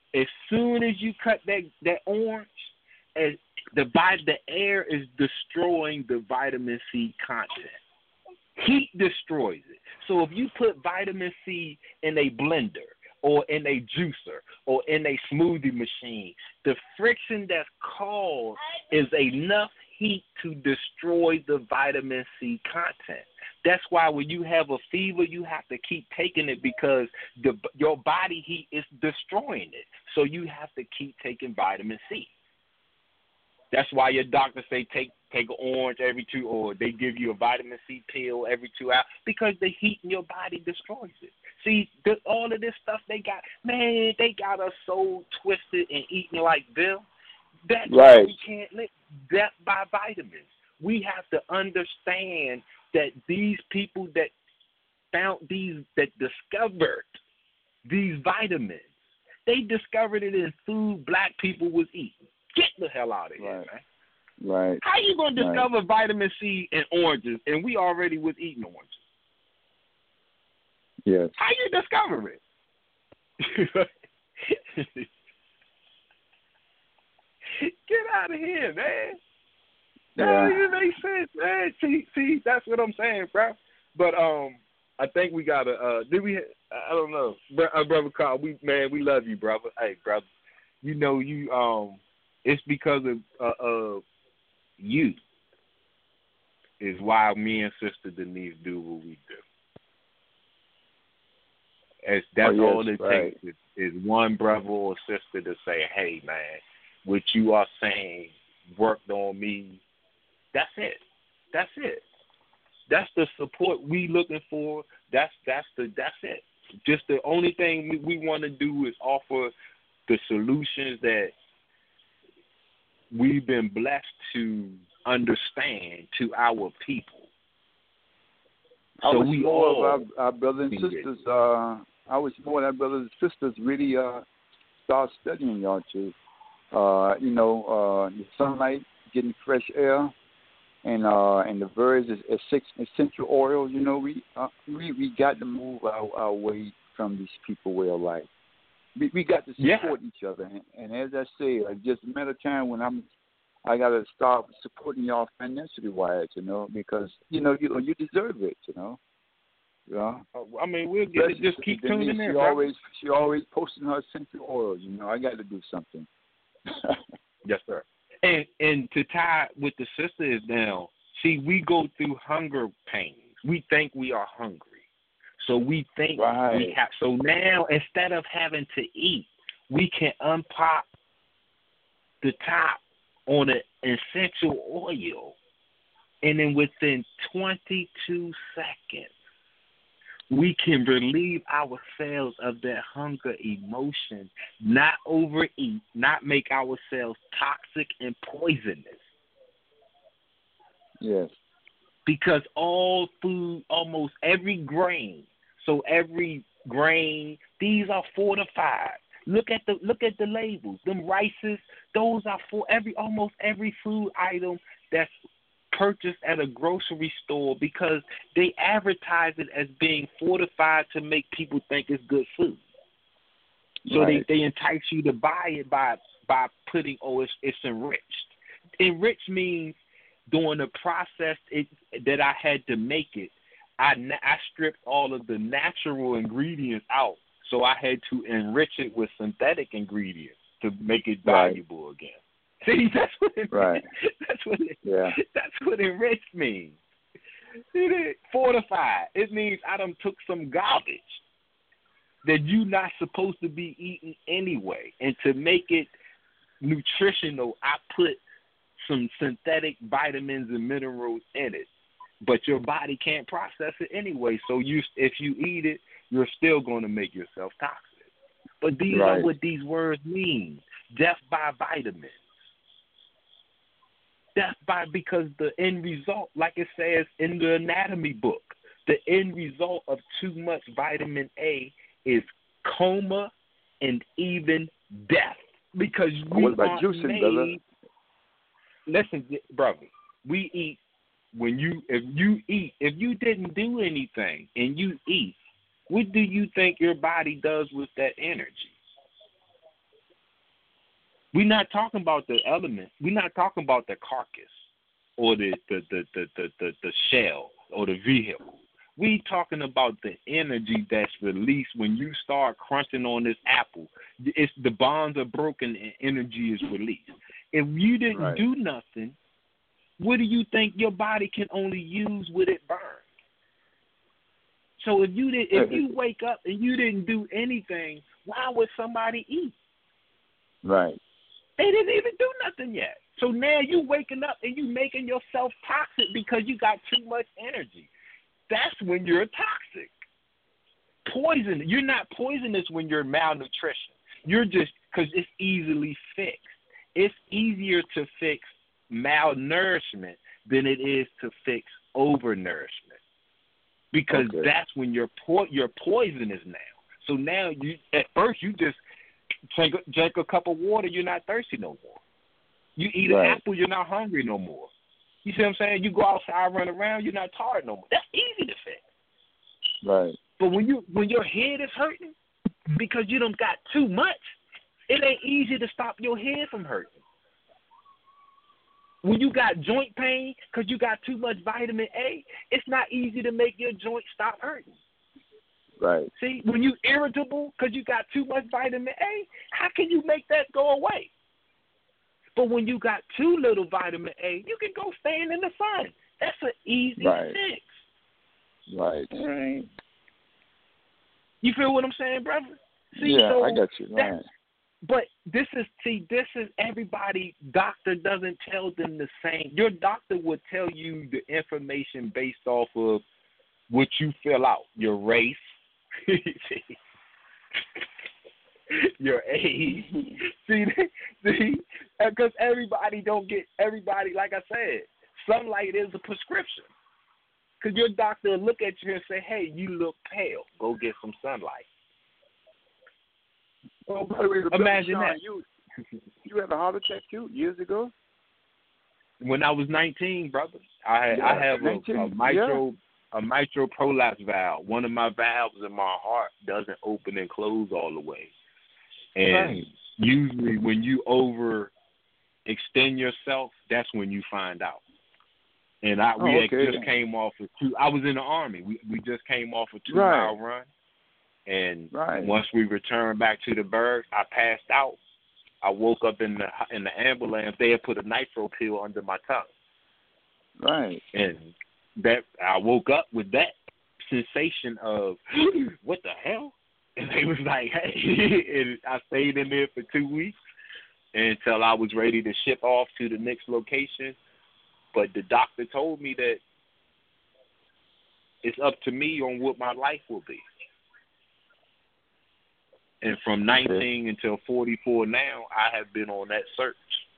As soon as you cut that that orange, as the the air is destroying the vitamin C content. Heat destroys it. So if you put vitamin C in a blender or in a juicer or in a smoothie machine, the friction that's caused is enough heat to destroy the vitamin C content. That's why when you have a fever, you have to keep taking it because the your body heat is destroying it. So you have to keep taking vitamin C. That's why your doctor say take take an orange every two, or they give you a vitamin C pill every two hours because the heat in your body destroys it. See, the, all of this stuff they got, man, they got us so twisted and eating like Bill. That's right. why we can't live. Death by vitamins. We have to understand that these people that found these, that discovered these vitamins, they discovered it in food black people was eating. Get the hell out of here, right. man. Right. How you gonna discover right. vitamin C in oranges and we already was eating oranges? Yes. How you discover it? Get out of here, man. That Yeah. don't even make sense, man. See, see, that's what I'm saying, bro. But um, I think we gotta. Uh, did we? I don't know, Bro, uh, brother Carl. We man, we love you, brother. Hey, brother. You know you um. It's because of uh, uh you is why me and Sister Denise do what we do. As that's oh, yes, all it right. takes is, is one brother or sister to say, "Hey, man, what you are saying worked on me." That's it. That's it. That's the support we looking for. That's that's the that's it. Just the only thing we, we want to do is offer the solutions that we've been blessed to understand to our people. I So wish we more all of our, our brothers and sisters, uh, I wish more of our brothers and sisters really uh, start studying y'all too. Uh, you know, uh, the sunlight, getting fresh air, and uh, and the birds is essential oils. You know, we uh, we we got to move our, our way from these people way of life. We, we got to support yeah. each other, and, and as I say, like just a matter of time when I'm, I gotta start supporting y'all financially wise, you know, because you know you you deserve it, you know. Yeah. I mean, we'll get it. Just keep tuning in. She bro. always she always posting her essential oils. You know, I got to do something. Yes, sir. And and to tie with the sisters now, see, we go through hunger pains. We think we are hungry. So we think right. we have. So now, instead of having to eat, we can unpop the top on an essential oil, and then within twenty-two seconds, we can relieve ourselves of that hunger emotion, not overeat, not make ourselves toxic and poisonous. Yes. Because all food, almost every grain, so every grain, these are fortified. Look at the look at the labels. Them rices, those are for every almost every food item that's purchased at a grocery store because they advertise it as being fortified to make people think it's good food. So right. they, they entice you to buy it by by putting, oh, it's, it's enriched. Enriched means during the process it, that I had to make it, I, I stripped all of the natural ingredients out. So I had to enrich it with synthetic ingredients to make it valuable right. again. See, that's what it right. that's what it, yeah. that's what enriched means. See that? Fortified. It means I done took some garbage that you not supposed to be eating anyway, and to make it nutritional, I put some synthetic vitamins and minerals in it. But your body can't process it anyway. So you, if you eat it, you're still going to make yourself toxic. But these right. are what these words mean. Death by vitamins. Death by, because the end result, like it says in the anatomy book, the end result of too much vitamin A is coma and even death. Because we what about aren't juicing, made. Brother? Listen, brother, we eat. When you, if you eat, if you didn't do anything and you eat, what do you think your body does with that energy? We're not talking about the element. We're not talking about the carcass or the the, the, the, the, the, the shell or the vehicle. We talking about the energy that's released when you start crunching on this apple. It's the bonds are broken and energy is released. If you didn't Right. do nothing, what do you think your body can only use with it burned? So if you did, if you wake up and you didn't do anything, why would somebody eat? Right. They didn't even do nothing yet. So now you waking up and you making yourself toxic because you got too much energy. That's when you're toxic. Poison. You're not poisonous when you're malnutrition. You're just, because it's easily fixed. It's easier to fix malnourishment than it is to fix overnourishment. Because Okay. that's when you're po- you're poisonous now. So now you, at first you just drink, drink a cup of water, you're not thirsty no more. You eat Right. an apple, you're not hungry no more. You see what I'm saying? You go outside, run around, you're not tired no more. That's easy to fix. Right. But when you when your head is hurting because you done got too much, it ain't easy to stop your head from hurting. When you got joint pain because you got too much vitamin A, it's not easy to make your joint stop hurting. Right. See, when you irritable because you got too much vitamin A, how can you make that go away? But when you got too little vitamin A, you can go stand in the sun. That's an easy Right. fix. Right. Right. You feel what I'm saying, brother? See, yeah, so I got you. that- Right. But this is, see, this is everybody, doctor doesn't tell them the same. Your doctor would tell you the information based off of what you fill out, your race, your age. see, see, because everybody don't get, everybody, like I said, sunlight is a prescription. Because your doctor will look at you and say, hey, you look pale. Go get some sunlight. Oh, by the way, Imagine Sean, that. You, you had a heart attack too years ago? When I was nineteen, brother, I Yeah, I have a, nineteen, a mitral a mitral prolapse valve. One of my valves in my heart doesn't open and close all the way. And Right. usually when you over extend yourself, that's when you find out. And I we Oh, had okay. just came off of two I was in the Army. We we just came off a two Right. mile run. And Right. once we returned back to the Berg, I passed out. I woke up in the in the ambulance. They had put a nitro pill under my tongue. Right. And that I woke up with that sensation of what the hell? And they was like, hey, and I stayed in there for two weeks until I was ready to ship off to the next location. But the doctor told me that it's up to me on what my life will be. And from nineteen until forty-four now, I have been on that search.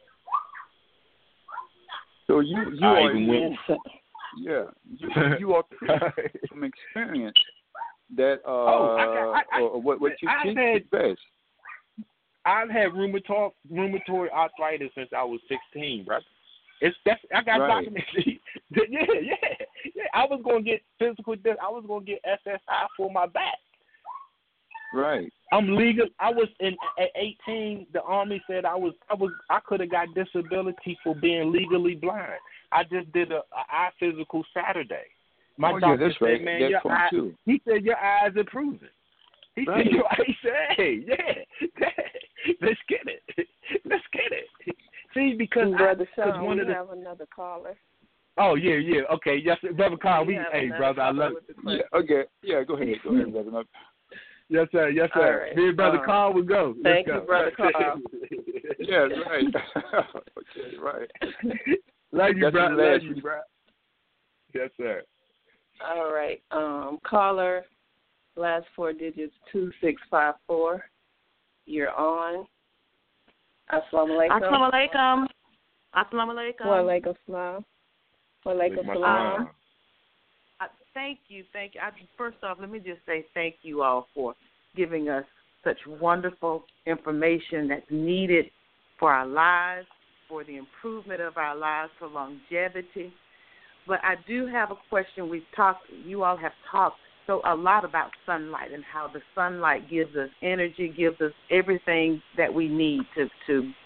So you you I are even went- yeah you, you are from experience that uh Oh, I got- I- I- or what what you I think had- is best. I've had rheumatoid rheumatoid arthritis since I was sixteen, brother. It's that's I got Right. documentation. yeah, yeah, yeah. I was gonna get physical. I was gonna get S S I for my back. Right. I'm legal. I was in at eighteen. The Army said I was. I was. I could have got disability for being legally blind. I just did a, a eye physical Saturday. My oh, yeah, doctor that's said, right. "Man, That's your fun eye." too. He said your eyes improving. He Right. said, your, he said, "Hey, yeah, yeah, let's get it. Let's get it." See, because Brother I, Sean, one we of the, have another caller. Oh yeah, yeah, okay, yes, brother Carl. We We, have hey, another brother, I caller love. with the Yeah. question. Okay. Yeah. Go ahead. Go ahead, brother. Yes, sir. Yes, sir. All right. Here, brother Um, Carl, we go. Let's thank go. you, brother Carl. Yeah. Right. Okay. Right. Love you, That's bro. the Love last- you, bro. Yes, sir. All right. Um, caller, last four digits, two six five four. You're on. Assalamu alaikum. Assalamu alaikum. Assalamu alaikum. Wa alaikum salam. Wa alaikum My salam. son. I- Thank you, thank you. I, first off, let me just say thank you all for giving us such wonderful information that's needed for our lives, for the improvement of our lives, for longevity. But I do have a question. We've talked, you all have talked so a lot about sunlight and how the sunlight gives us energy, gives us everything that we need to, to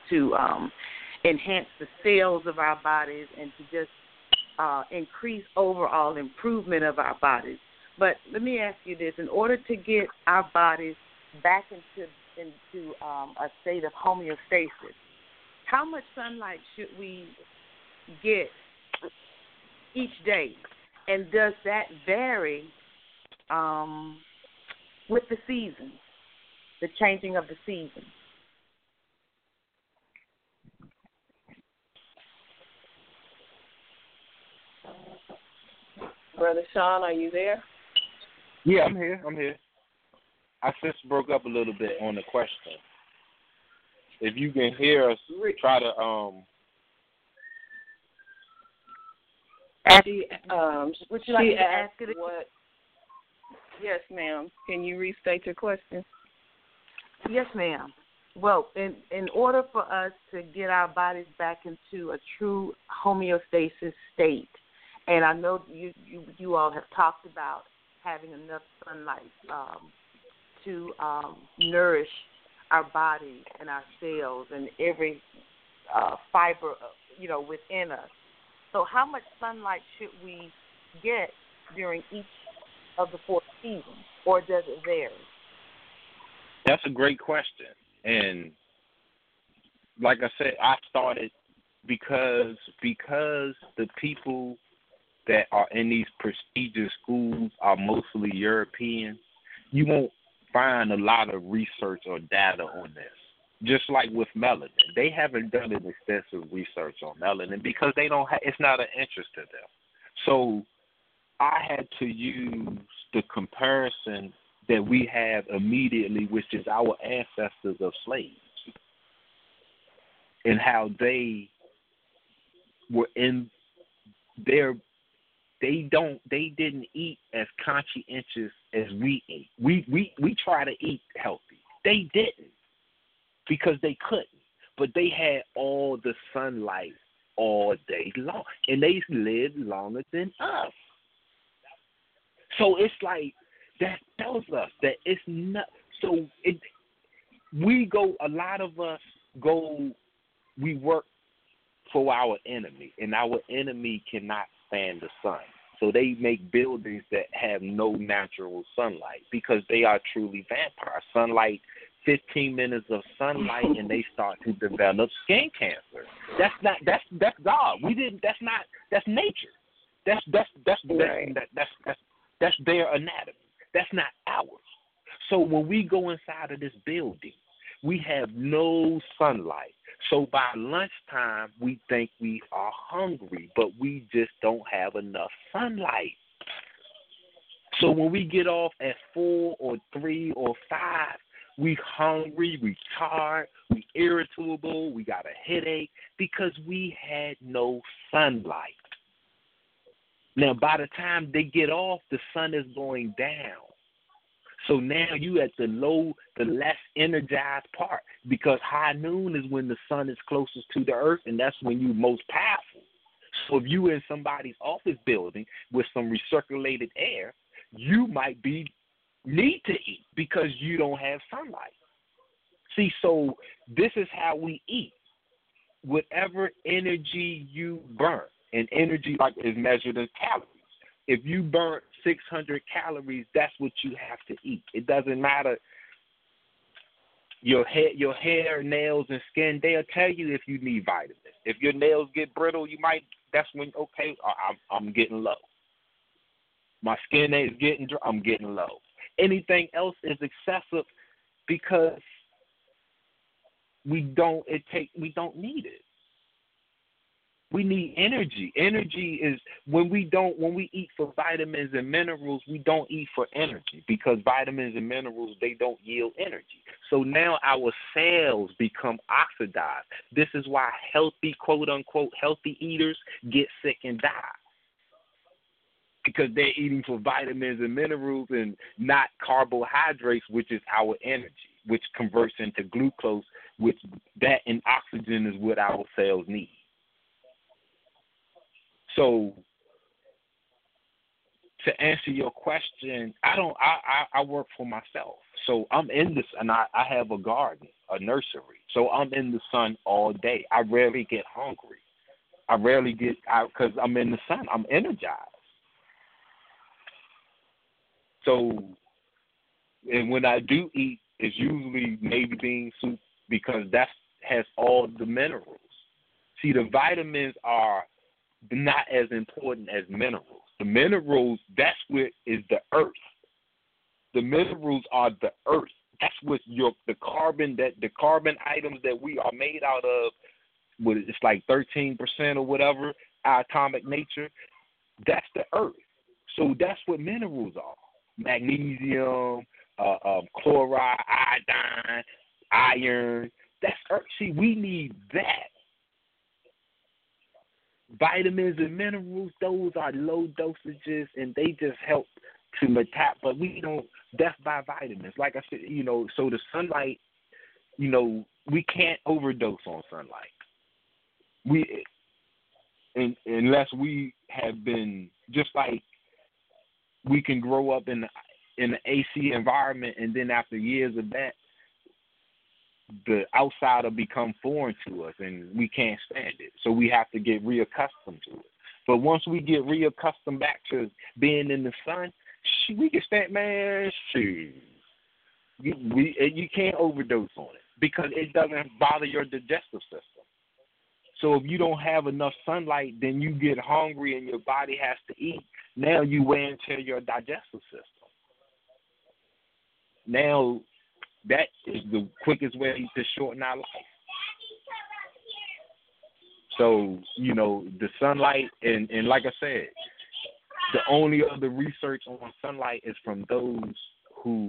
to um, enhance the cells of our bodies and to just uh, increase overall improvement of our bodies. But let me ask you this: in order to get our bodies back into into um, a state of homeostasis, how much sunlight should we get each day, and does that vary um, with the seasons, the changing of the seasons? Brother Sean, are you there? Yeah, I'm here. I'm here. I just broke up a little bit on the question. If you can hear us, try to um. She um Would you like she me to ask asked it? what? Yes, ma'am. Can you restate your question? Yes, ma'am. Well, in in order for us to get our bodies back into a true homeostasis state, and I know you you, you all have talked about having enough sunlight um, to um, nourish our bodies and our cells and every uh, fiber, you know, within us. So, how much sunlight should we get during each of the four seasons, or does it vary? That's a great question, and like I said, I started because because the people that are in these prestigious schools are mostly European. You won't find a lot of research or data on this. Just like with melanin, they haven't done an extensive research on melanin because they don't. Ha- it's not an interest to them. So I had to use the comparison that we have immediately, which is our ancestors of slaves, and how they were in their. They don't. They didn't eat as conscientious as we ate. We we we try to eat healthy. They didn't because they couldn't. But they had all the sunlight all day long, and they lived longer than us. So it's like that tells us that it's not. So it. We go. A lot of us go. We work for our enemy, and our enemy cannot stand the sun. So they make buildings that have no natural sunlight because they are truly vampires. Sunlight, fifteen minutes of sunlight, and they start to develop skin cancer. That's not. That's that's God. We didn't. That's not. That's nature. That's that's that's Right. that's, that's that's that's their anatomy. That's not ours. So when we go inside of this building, we have no sunlight. So by lunchtime, we think we are hungry, but we just don't have enough sunlight. So when we get off at four or three or five, we hungry, we tired, we irritable, we got a headache because we had no sunlight. Now, by the time they get off, the sun is going down. So now you at the low, the less energized part because high noon is when the sun is closest to the earth, and that's when you're most powerful. So if you in somebody's office building with some recirculated air, you might be need to eat because you don't have sunlight. See, so this is how we eat. Whatever energy you burn, and energy like is measured in calories. If you burn six hundred calories, that's what you have to eat. It doesn't matter your hair, your hair, nails, and skin. They'll tell you if you need vitamins. If your nails get brittle, you might. That's when okay, I'm I'm getting low. My skin is getting dry. I'm getting low. Anything else is excessive because we don't. It take we don't need it. We need energy. Energy is when we don't when we eat for vitamins and minerals, we don't eat for energy because vitamins and minerals, they don't yield energy. So now our cells become oxidized. This is why healthy, quote unquote, healthy eaters get sick and die. Because they're eating for vitamins and minerals and not carbohydrates, which is our energy, which converts into glucose, which that and oxygen is what our cells need. So, to answer your question, I don't. I, I, I work for myself, so I'm in this, and I, I have a garden, a, a nursery, so I'm in the sun all day. I rarely get hungry. I rarely get out because I'm in the sun. I'm energized. So, and when I do eat, it's usually navy bean soup because that has all the minerals. See, the vitamins are not as important as minerals. The minerals, that's what is the earth. The minerals are the earth. That's what your the carbon that the carbon items that we are made out of. What it's like thirteen percent or whatever our atomic nature. That's the earth. So that's what minerals are: magnesium, uh, um, chloride, iodine, iron. That's earth. See, we need that. Vitamins and minerals, those are low dosages, and they just help to metabolize. But we don't. Death by vitamins. Like I said, you know, so the sunlight, you know, we can't overdose on sunlight. We, in, unless we have been just like we can grow up in the, in the A C environment, and then after years of that, the outside will become foreign to us, and we can't stand it. So we have to get reaccustomed to it. But once we get reaccustomed back to being in the sun, sh- we can stand, man, shoot. You, we, you can't overdose on it because it doesn't bother your digestive system. So if you don't have enough sunlight, then you get hungry and your body has to eat. Now you wear and tear your digestive system. Now that is the quickest way to shorten our life. So, you know, the sunlight, and, and like I said, the only other research on sunlight is from those who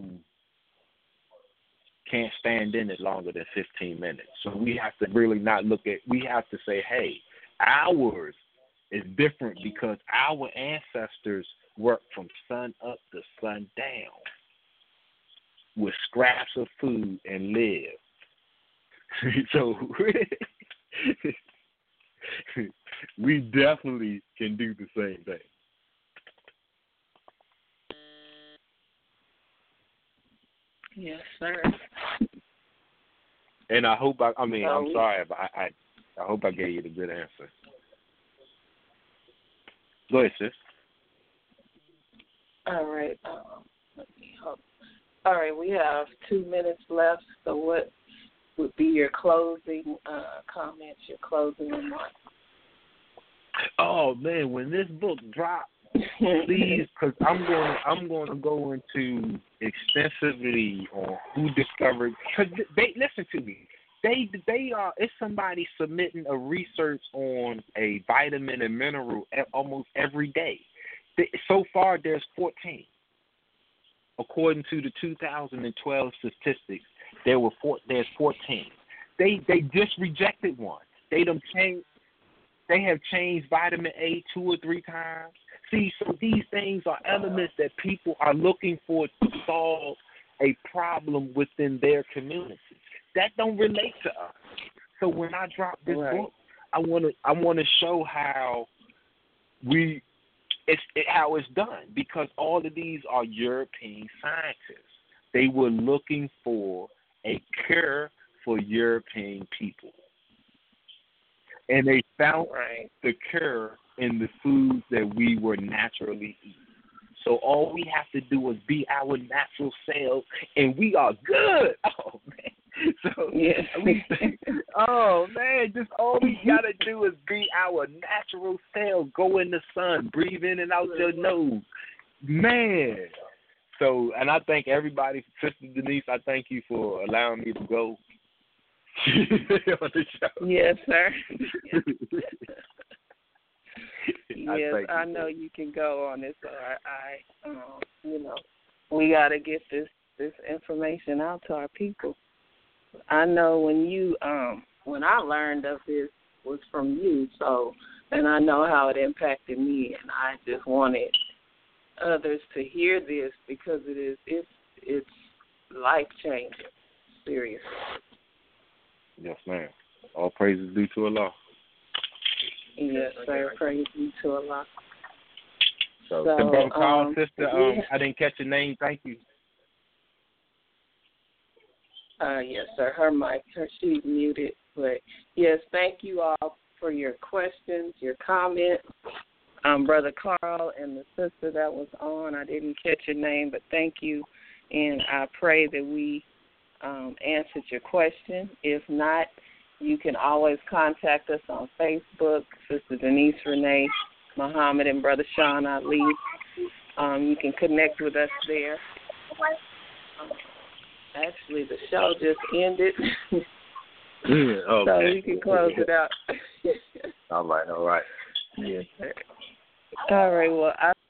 can't stand in it longer than fifteen minutes. So we have to really not look at, we have to say, hey, ours is different because our ancestors worked from sun up to sun down with scraps of food and lived. So we definitely can do the same thing. Yes, sir. And I hope I, I mean, Oh, I'm sorry, but I, I, I hope I gave you the good answer. Go ahead, sis. All right. Um, let me hope. All right, we have two minutes left. So, what would be your closing uh, comments, your closing remarks? Oh man, when this book drops, please, because I'm going, I'm going to go into extensively on who discovered. Because they listen to me. They, they are. It's somebody submitting a research on a vitamin and mineral almost every day. They, so far, there's fourteen. According to the two thousand twelve statistics, there were four, there's fourteen. They they just rejected one. They them changed. They have changed vitamin A two or three times. See, so these things are elements that people are looking for to solve a problem within their community. That don't relate to us. So when I drop this right. book, I want to I want to show how we it's it, how it's done, because all of these are European scientists. They were looking for a cure for European people, and they found right. the cure in the foods that we were naturally eating. So all we have to do is be our natural selves, and we are good. Oh man. So yes. we think, oh man, just all we gotta do is be our natural self. Go in the sun, breathe in and out your nose, man. So, and I thank everybody, Sister Denise. I thank you for allowing me to go on the show. Yes, sir. Yes, I, I know you can go on this. So I, I um, you know, we got to get this this information out to our people. I know when you, um, when I learned of this was from you. So, and I know how it impacted me, and I just wanted others to hear this because it is it's it's life changing. Seriously. Yes, ma'am. All praises due to Allah. Yes, sir. Praise be to Allah. So, So, the brother Carl, um, sister, um, yeah. I didn't catch your name. Thank you. Uh, yes, sir. Her mic, her she's muted. But yes, thank you all for your questions, your comments. Um, Brother Carl and the sister that was on, I didn't catch your name, but thank you. And I pray that we um, answered your question. If not, you can always contact us on Facebook, Sister Denise Renee Muhammad and Brother Sean Ali. Um, you can connect with us there. Um, actually, the show just ended, Yeah, okay. so we can close it out. All right, all right. Yes, sir. All right, well, I